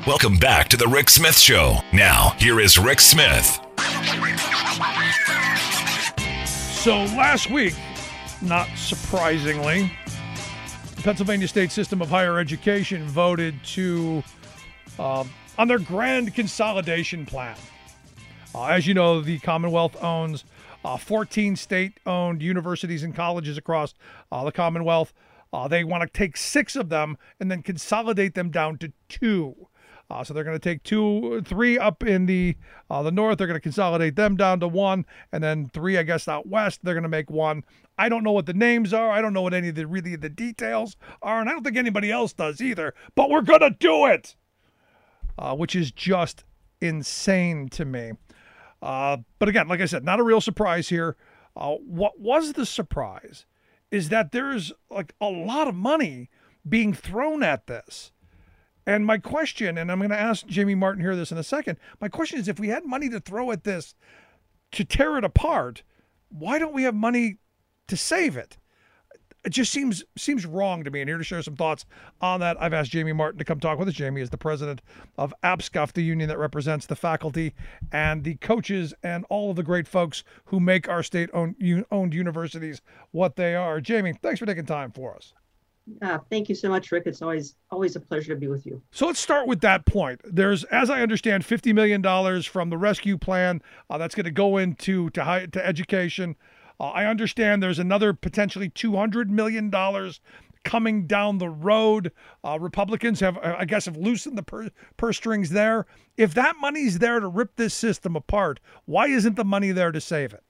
Welcome back to the Rick Smith Show. Now, here is Rick Smith. So last week, not surprisingly, the Pennsylvania State System of Higher Education voted to on their grand consolidation plan. As you know, the Commonwealth owns 14 state-owned universities and colleges across the Commonwealth. They want to take 6 of them and then consolidate them down to 2. So they're going to take 3 up in the north. They're going to consolidate them down to 1, and then 3, I guess, out west. They're going to make 1. I don't know what the names are. I don't know what any of the details are, and I don't think anybody else does either. But we're going to do it, which is just insane to me. But again, like I said, not a real surprise here. What was the surprise is that there's like a lot of money being thrown at this. And my question, and I'm going to ask Jamie Martin here this in a second, my question is, if we had money to throw at this to tear it apart, why don't we have money to save it? It just seems wrong to me. And here to share some thoughts on that, I've asked Jamie Martin to come talk with us. Jamie is the president of APSCUF, the union that represents the faculty and the coaches and all of the great folks who make our state-owned universities what they are. Jamie, thanks for taking time for us. Thank you so much, Rick. It's always a pleasure to be with you. So let's start with that point. There's, as I understand, $50 million from the rescue plan that's going to go into to education. I understand there's another potentially $200 million coming down the road. Republicans have loosened the purse strings there. If that money's there to rip this system apart, why isn't the money there to save it?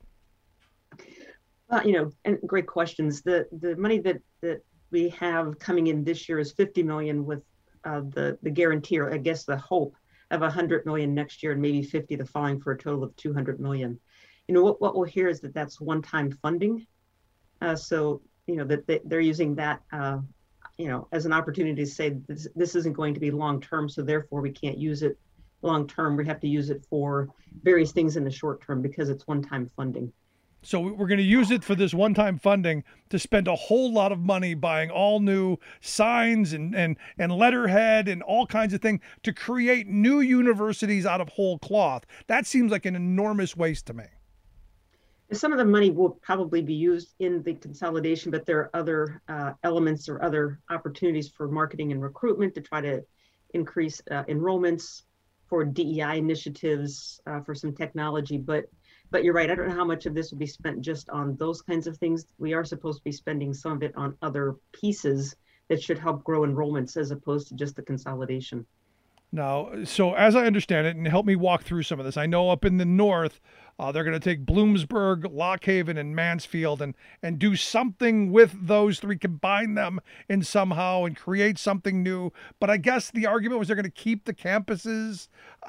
And great questions. The money that we have coming in this year is $50 million with the guarantee, or I guess the hope of $100 million next year and maybe 50 the following, for a total of $200 million. What we'll hear is that that's one-time funding. So that they're using that as an opportunity to say this isn't going to be long-term, so therefore we can't use it long-term. We have to use it for various things in the short term because it's one-time funding. So we're going to use it for this one-time funding to spend a whole lot of money buying all new signs and letterhead and all kinds of things to create new universities out of whole cloth. That seems like an enormous waste to me. Some of the money will probably be used in the consolidation, but there are other elements or other opportunities for marketing and recruitment to try to increase enrollments, for DEI initiatives, for some technology. But you're right. I don't know how much of this will be spent just on those kinds of things. We are supposed to be spending some of it on other pieces that should help grow enrollments as opposed to just the consolidation. Now, so as I understand it, and help me walk through some of this, I know up in the north, they're going to take Bloomsburg, Lock Haven, and Mansfield and do something with those 3, combine them in somehow and create something new. But I guess the argument was they're going to keep the campuses.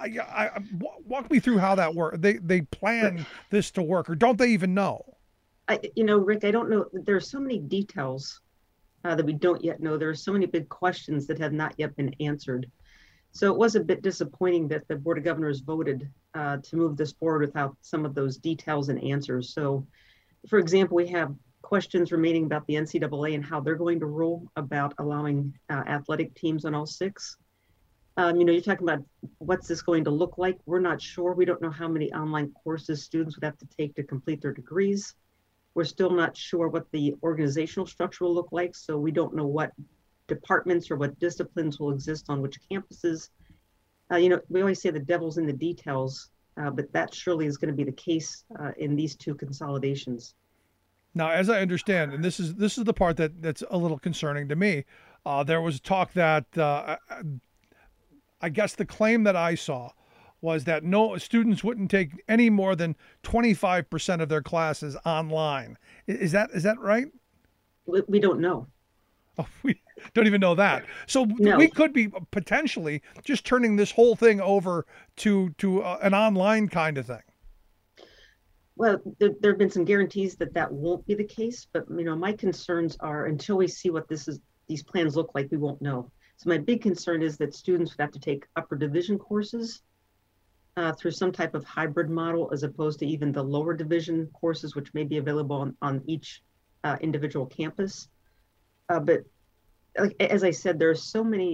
Walk me through how that works. They plan this to work, or don't they even know? Rick, I don't know. There are so many details that we don't yet know. There are so many big questions that have not yet been answered. So it was a bit disappointing that the Board of Governors voted to move this forward without some of those details and answers. So, for example, we have questions remaining about the NCAA and how they're going to rule about allowing athletic teams on all 6. You're talking about what's this going to look like. We're not sure. We don't know how many online courses students would have to take to complete their degrees. We're still not sure what the organizational structure will look like. So we don't know what departments or what disciplines will exist on which campuses. We always say the devil's in the details, but that surely is going to be the case in these 2 consolidations. Now, as I understand, and this is the part that's a little concerning to me, there was talk that I guess the claim that I saw was that no students wouldn't take any more than 25% of their classes online. Is that right? We don't know. Oh, we don't even know that. So No. We could be potentially just turning this whole thing over to an online kind of thing. Well, there have been some guarantees that won't be the case, but my concerns are until we see what these plans look like, we won't know. So my big concern is that students would have to take upper division courses through some type of hybrid model, as opposed to even the lower division courses, which may be available on each individual campus. But as I said, there are so many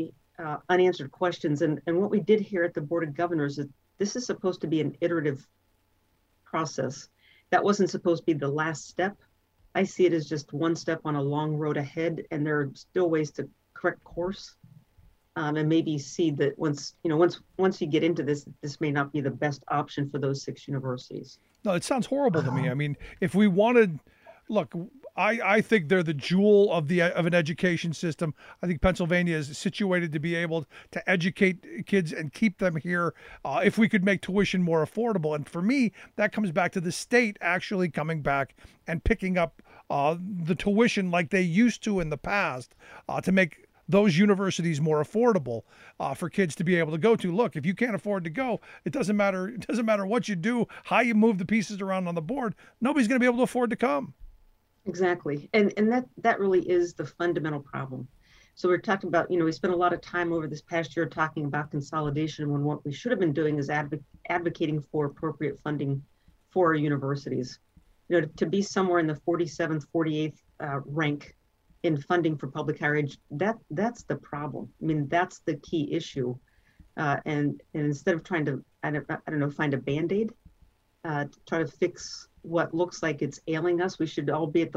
unanswered questions. And what we did here at the Board of Governors is this is supposed to be an iterative process. That wasn't supposed to be the last step. I see it as just one step on a long road ahead, and there are still ways to correct course. And maybe see that once you get into this, this may not be the best option for those 6 universities. No, it sounds horrible to me. I mean, if we wanted, look, I think they're the jewel of an education system. I think Pennsylvania is situated to be able to educate kids and keep them here if we could make tuition more affordable. And for me, that comes back to the state actually coming back and picking up the tuition like they used to in the past to make those universities more affordable for kids to be able to go to. Look, if you can't afford to go, it doesn't matter. It doesn't matter what you do, how you move the pieces around on the board. Nobody's going to be able to afford to come. Exactly. And that really is the fundamental problem. So we're talking about, we spent a lot of time over this past year talking about consolidation when what we should have been doing is advocating for appropriate funding for our universities. To be somewhere in the 47th, 48th rank in funding for public higher ed, that's the problem. I mean, that's the key issue. And instead of trying to, I don't know, find a Band-Aid, try to fix what looks like it's ailing us, we should all be at the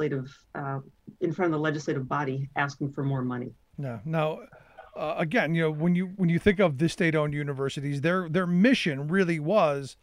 in front of the legislative body asking for more money. Yeah. Now, again, when you think of the state-owned universities, their mission really was,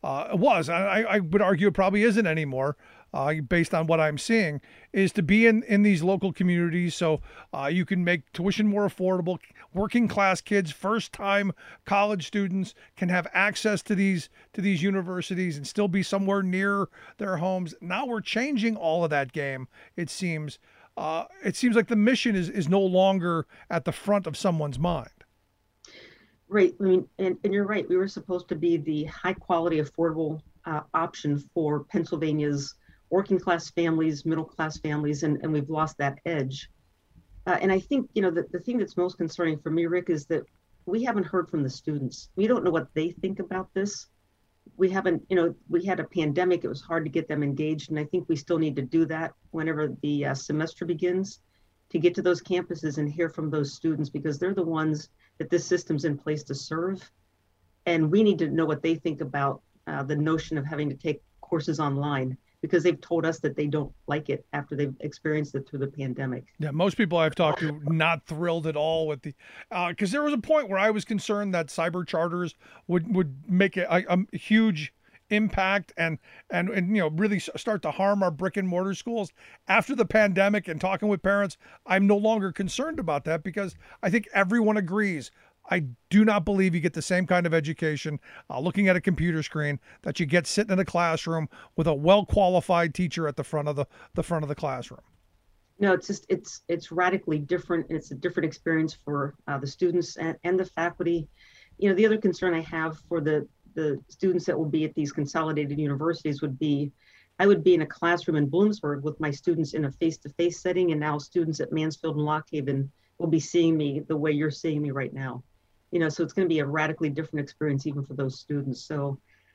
I would argue it probably isn't anymore, based on what I'm seeing, is to be in these local communities so you can make tuition more affordable. Working class kids, first time college students can have access to these universities and still be somewhere near their homes. Now we're changing all of that game, it seems. It seems like the mission is no longer at the front of someone's mind. Right. I mean, and you're right. We were supposed to be the high quality, affordable option for Pennsylvania's working class families, middle class families, and we've lost that edge. And I think, the thing that's most concerning for me, Rick, is that we haven't heard from the students. We don't know what they think about this. We haven't, we had a pandemic. It was hard to get them engaged. And I think we still need to do that whenever the semester begins, to get to those campuses and hear from those students, because they're the ones that this system's in place to serve. And we need to know what they think about the notion of having to take courses online, because they've told us that they don't like it after they've experienced it through the pandemic. Yeah, most people I've talked to not thrilled at all with the, because there was a point where I was concerned that cyber charters would make a huge impact and really start to harm our brick and mortar schools. After the pandemic and talking with parents, I'm no longer concerned about that, because I think everyone agrees. I do not believe you get the same kind of education looking at a computer screen that you get sitting in a classroom with a well-qualified teacher at the front of the classroom. No, it's radically different. And it's a different experience for the students and the faculty. The other concern I have for the students that will be at these consolidated universities would be, I would be in a classroom in Bloomsburg with my students in a face-to-face setting, and now students at Mansfield and Lock Haven will be seeing me the way you're seeing me right now. So it's going to be a radically different experience even for those students. So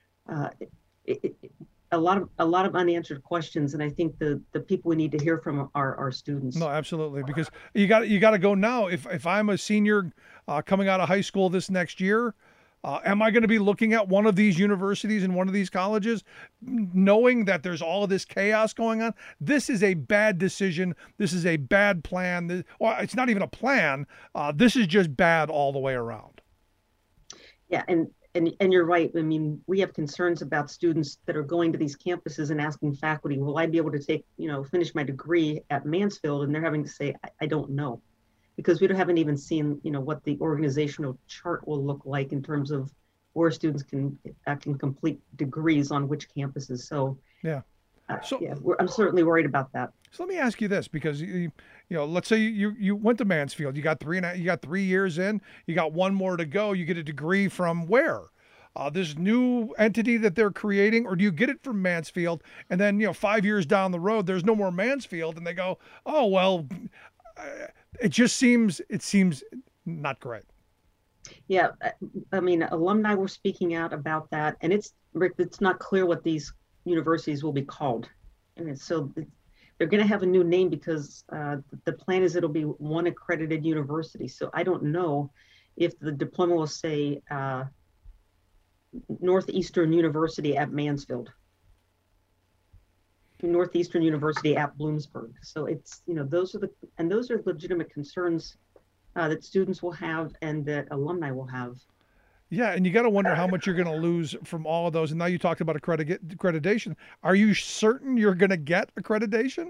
a lot of unanswered questions, and I think the people we need to hear from are our students. No, absolutely, because you got to go now. If I'm a senior coming out of high school this next year, am I going to be looking at one of these universities and one of these colleges, knowing that there's all of this chaos going on? This is a bad decision. This is a bad plan. Or it's not even a plan. This is just bad all the way around. Yeah, and you're right. I mean, we have concerns about students that are going to these campuses and asking faculty, will I be able to finish my degree at Mansfield? And they're having to say, I don't know. Because we haven't even seen, what the organizational chart will look like in terms of where students can complete degrees on which campuses. So yeah, I'm certainly worried about that. So let me ask you this, because let's say you went to Mansfield, you got 3 years in, you got one more to go, you get a degree from where? This new entity that they're creating, or do you get it from Mansfield, and then 5 years down the road there's no more Mansfield, and they go, oh well. It seems not great. Yeah, I mean, alumni were speaking out about that, and it's not clear what these universities will be called. And so they're going to have a new name because the plan is it'll be one accredited university. So I don't know if the diploma will say Northeastern University at Mansfield, Northeastern University at Bloomsburg. So it's, those are legitimate concerns that students will have and that alumni will have. Yeah, and you got to wonder how much you're going to lose from all of those. And now you talked about accreditation. Are you certain you're going to get accreditation?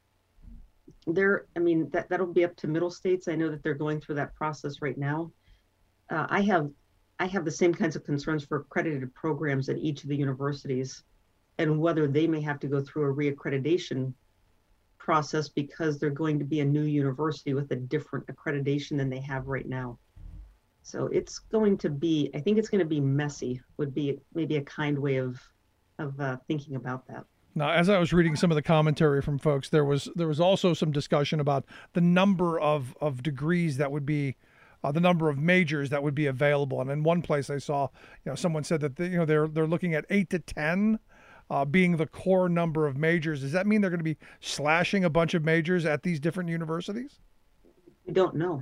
That'll be up to middle states. I know that they're going through that process right now. I have the same kinds of concerns for accredited programs at each of the universities and whether they may have to go through a reaccreditation process because they're going to be a new university with a different accreditation than they have right now. So it's going to be, I think it's going to be messy, would be maybe a kind way of thinking about that. Now, as I was reading some of the commentary from folks, there was also some discussion about the number of degrees that would be, the number of majors that would be available. And in one place I saw, someone said that they're looking at 8 to 10 being the core number of majors. Does that mean they're going to be slashing a bunch of majors at these different universities? We don't know.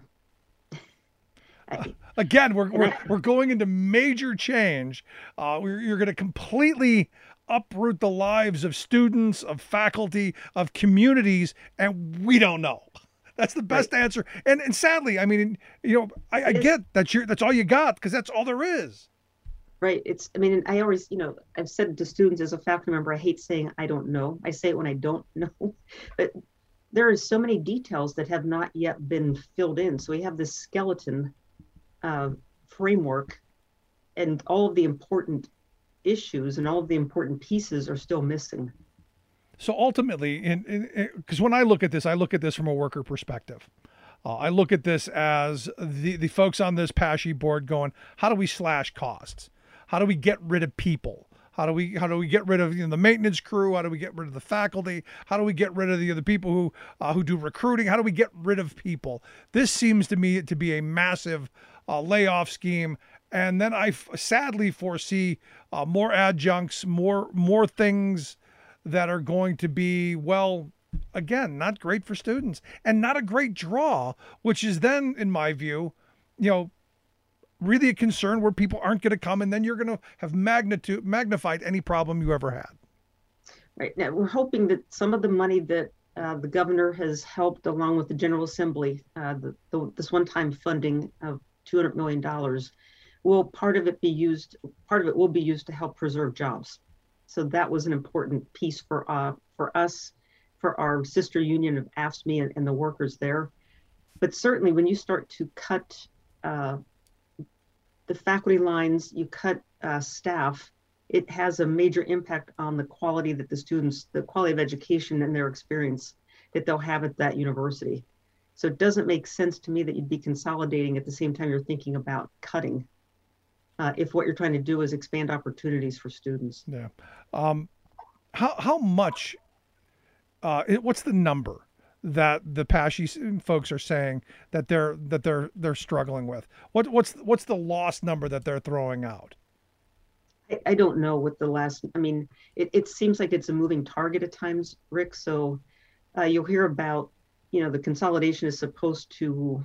Again, we're going into major change. You're going to completely uproot the lives of students, of faculty, of communities, and we don't know. That's the best answer. And sadly, I get that that's all you got because that's all there is. Right. I always, I've said to students as a faculty member, I hate saying I don't know. I say it when I don't know, but there are so many details that have not yet been filled in. So we have this skeleton framework and all of the important issues and all of the important pieces are still missing. So ultimately, because when I look at this from a worker perspective. I look at this as the folks on this PASHE board going, how do we slash costs? How do we get rid of people? How do we get rid of the maintenance crew? How do we get rid of the faculty? How do we get rid of the people who do recruiting? How do we get rid of people? This seems to me to be a massive layoff scheme. And then I sadly foresee more adjuncts, more things that are going to be, well, again, not great for students and not a great draw, which is then, in my view, really a concern where people aren't going to come, and then you're going to have magnified any problem you ever had. Right. Now, we're hoping that some of the money that the governor has helped along with the General Assembly, this one-time funding of $200 million, part of it will be used to help preserve jobs. So that was an important piece for us, for our sister union of AFSCME and the workers there. But certainly when you start to cut the faculty lines, you cut staff, it has a major impact on the quality that the quality of education and their experience that they'll have at that university. So it doesn't make sense to me that you'd be consolidating at the same time you're thinking about cutting. If what you're trying to do is expand opportunities for students. Yeah. How much, what's the number that the PASHE folks are saying that they're struggling with? What's the lost number that they're throwing out? I don't know what the last, it seems like it's a moving target at times, Rick. So you'll hear about, the consolidation is supposed to,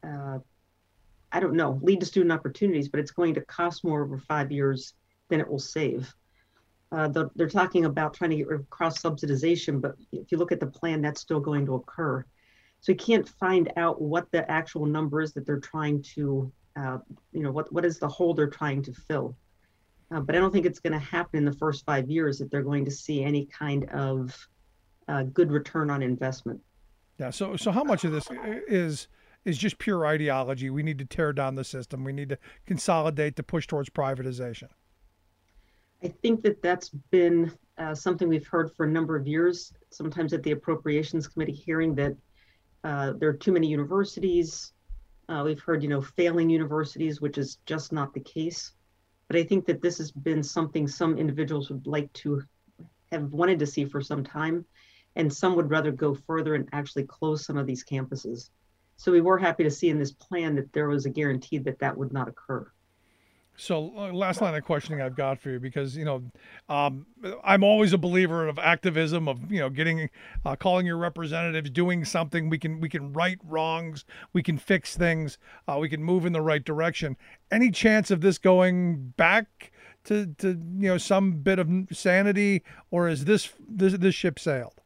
lead to student opportunities, but it's going to cost more over 5 years than it will save. They're talking about trying to get rid of cross-subsidization, but if you look at the plan, that's still going to occur. So you can't find out what the actual number is that they're trying to, what is the hole they're trying to fill. But I don't think it's going to happen in the first 5 years that they're going to see any kind of good return on investment. Yeah. So how much of this is just pure ideology? We need to tear down the system. We need to consolidate to push towards privatization. I think that that's been something we've heard for a number of years, sometimes at the Appropriations Committee hearing that there are too many universities. We've heard, failing universities, which is just not the case. But I think that this has been something some individuals would like to have wanted to see for some time, and some would rather go further and actually close some of these campuses. So we were happy to see in this plan that there was a guarantee that that would not occur. So last line of questioning I've got for you, because, I'm always a believer of activism, of, getting, calling your representatives, doing something. We can right wrongs. We can fix things. We can move in the right direction. Any chance of this going back to some bit of sanity, or is this ship sailed?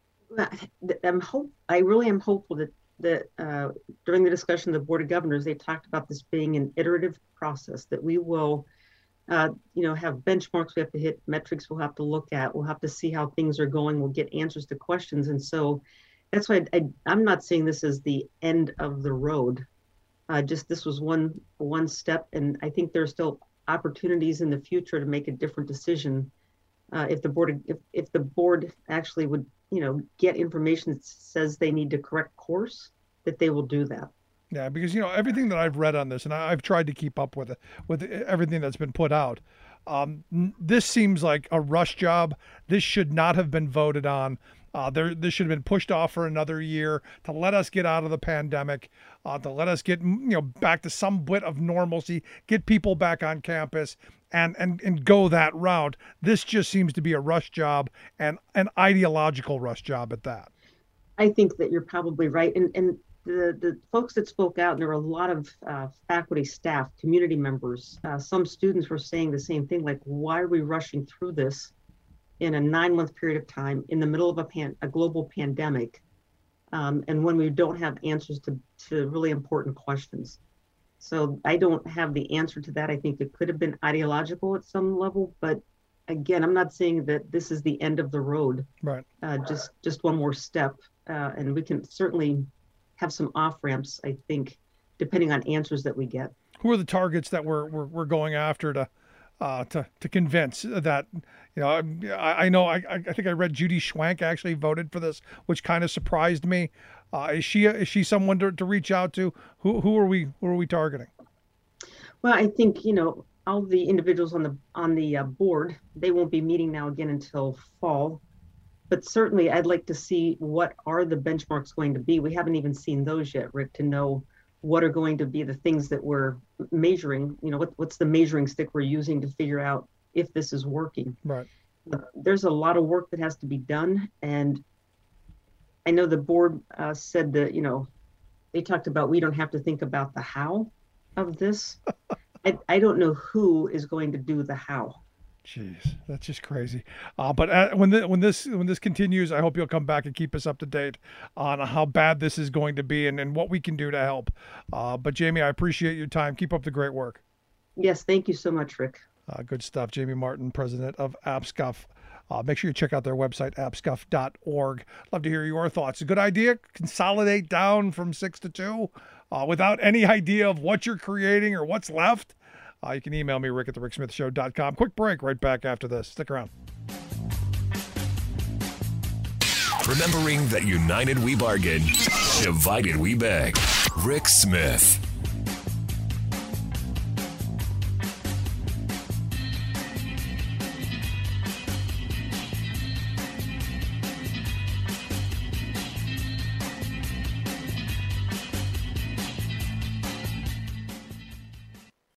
I really am hopeful that during the discussion of the Board of Governors, they talked about this being an iterative process, that we will, have benchmarks we have to hit, metrics we'll have to look at, we'll have to see how things are going, we'll get answers to questions. And so that's why I'm not seeing this as the end of the road. Just this was one step, and I think there's still opportunities in the future to make a different decision. If the board actually would, get information that says they need to correct course, that they will do that. Yeah, because everything that I've read on this, and I've tried to keep up with it, with everything that's been put out. This seems like a rush job. This should not have been voted on. This should have been pushed off for another year to let us get out of the pandemic, to let us get back to some bit of normalcy, get people back on campus, and go that route. This just seems to be a rush job, and an ideological rush job at that. I think that you're probably right, and the folks that spoke out, and there were a lot of faculty, staff, community members. Some students were saying the same thing, like, why are we rushing through this in a 9-month period of time in the middle of a global pandemic, and when we don't have answers to really important questions? So I don't have the answer to that. I think it could have been ideological at some level, but again, I'm not saying that this is the end of the road. Right. Just one more step, and we can certainly have some off ramps, I think, depending on answers that we get. Who are the targets that we're going after to convince that, I know, I think I read Judy Schwank actually voted for this, which kind of surprised me. Is she someone to reach out to? Who are we targeting? Well, I think, all the individuals on the board, they won't be meeting now again until fall. But certainly I'd like to see what are the benchmarks going to be. We haven't even seen those yet, Rick, to know what are going to be the things that we're measuring. What's the measuring stick we're using to figure out if this is working. Right. There's a lot of work that has to be done. And I know the board said that, they talked about we don't have to think about the how of this. I don't know who is going to do the how. Jeez, that's just crazy. But when this continues, I hope you'll come back and keep us up to date on how bad this is going to be and what we can do to help. But Jamie, I appreciate your time. Keep up the great work. Yes, thank you so much, Rick. Good stuff. Jamie Martin, president of AppScuff. Make sure you check out their website, appscuff.org. Love to hear your thoughts. A good idea? Consolidate down from 6 to 2 without any idea of what you're creating or what's left? You can email me, rick@thericksmithshow.com. Quick break right back after this. Stick around. Remembering that united we bargain, divided we beg. Rick Smith.